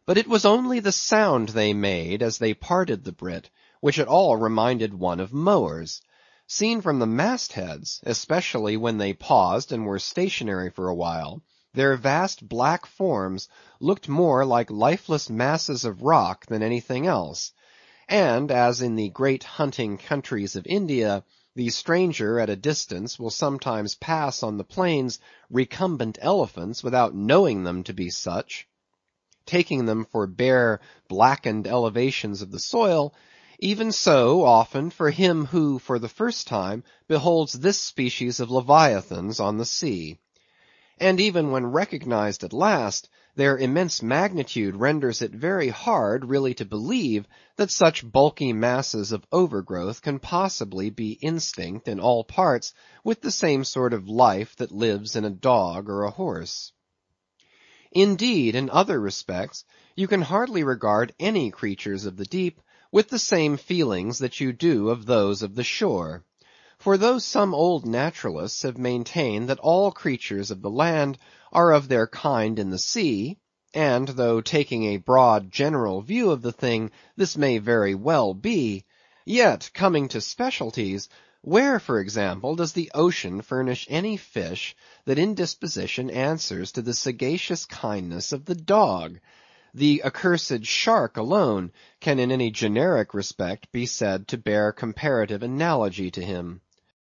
But it was only the sound they made as they parted the Brit, which at all reminded one of mowers. Seen from the mast heads, especially when they paused and were stationary for a while, their vast black forms looked more like lifeless masses of rock than anything else; and as in the great hunting countries of India, the stranger at a distance will sometimes pass on the plains recumbent elephants without knowing them to be such, taking them for bare blackened elevations of the soil, even so, often, for him who, for the first time, beholds this species of leviathans on the sea. And even when recognized at last, their immense magnitude renders it very hard really to believe that such bulky masses of overgrowth can possibly be instinct in all parts with the same sort of life that lives in a dog or a horse. Indeed, in other respects, you can hardly regard any creatures of the deep with the same feelings that you do of those of the shore. For though some old naturalists have maintained that all creatures of the land are of their kind in the sea, and though taking a broad general view of the thing, this may very well be, yet coming to specialties, where, for example, does the ocean furnish any fish that in disposition answers to the sagacious kindness of the dog? The accursed shark alone can in any generic respect be said to bear comparative analogy to him.